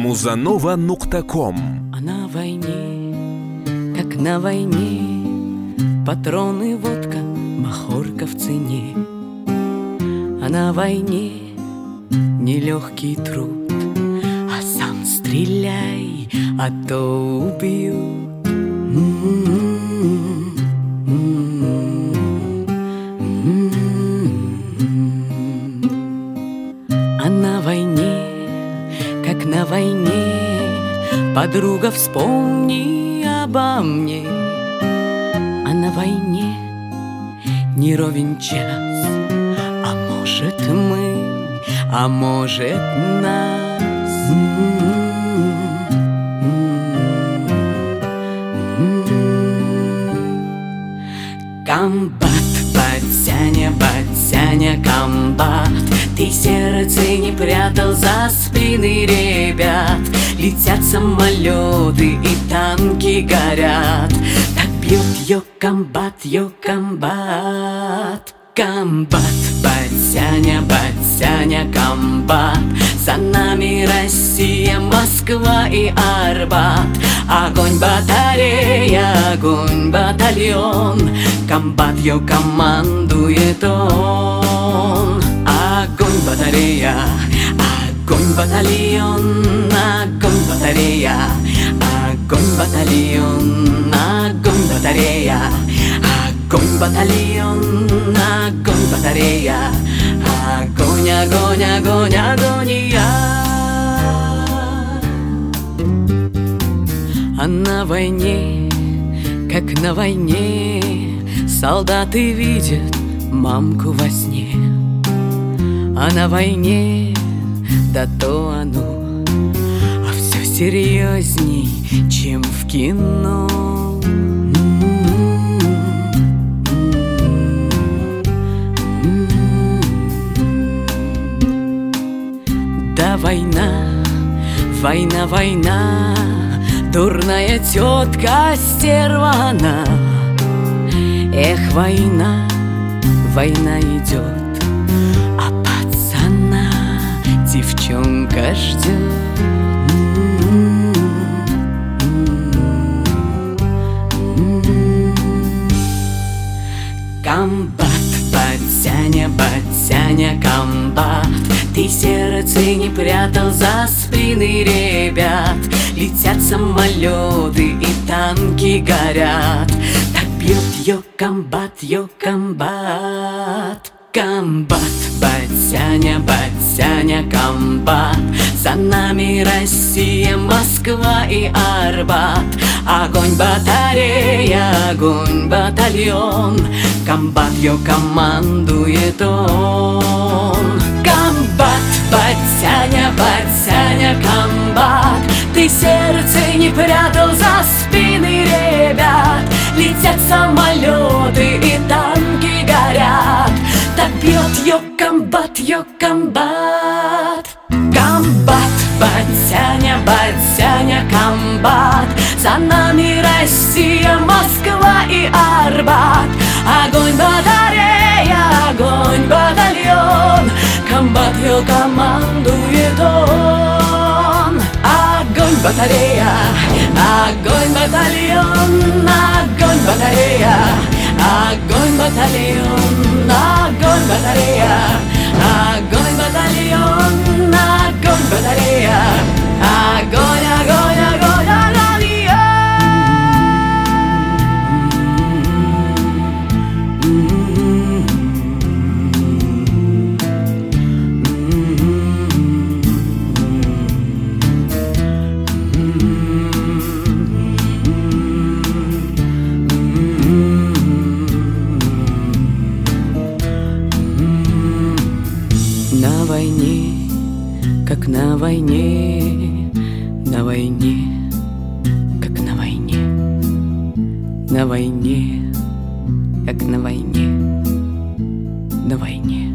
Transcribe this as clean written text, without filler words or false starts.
Muzanova.com. А на войне, как на войне, патроны, водка, махорка в цене. А на войне нелегкий труд, а сам стреляй, а то убьют. А на войне, как на войне, подруга, вспомни обо мне. А на войне не ровен час, а может мы, а может нас. Комбат, батяня, комбат, ты сердце не прятал за спины ребят. Летят самолеты и танки горят. Так бьет ее комбат, Комбат, батяня, комбат, за нами Россия, Москва и Арбат. Огонь батарея, огонь батальон, комбат ее командует он. Огонь батарея, огонь батальон, огонь батарея, огонь батальон, огонь батарея, огонь батальон, огонь батарея, огонь, огонь, огонь, агония. А на войне, как на войне, солдаты видят мамку во сне. А на войне, да то оно, а все серьезней, чем в кино. Да война, война, война, дурная тетка стервана. Эх, война, война идет, а пацана девчонка ждет. Комбат, батяня, комбат, ты сердце не прятал за спины ребят. Летят самолеты и танки горят. Так бьет ее комбат, Комбат, батяня, комбат, за нами Россия, Москва и Арбат. Огонь батарея, огонь батальон, комбат ее командует он. Комбат, батяня, комбат, ты сердце не прятал за спины ребят. Летят самолеты и танки горят. Так бьет ее комбат, Комбат, батяня, комбат, за нами Россия, Москва и Арбат. Огонь батарея, огонь батальон, комбат ее командует он. Огонь батарея, огонь батальон, огонь батарея, огонь батальон, огонь батарея, огонь батальон, огонь батарея, огонь, огонь, огонь, агония. На войне, как на войне, на войне, как на войне, на войне, как на войне, на войне.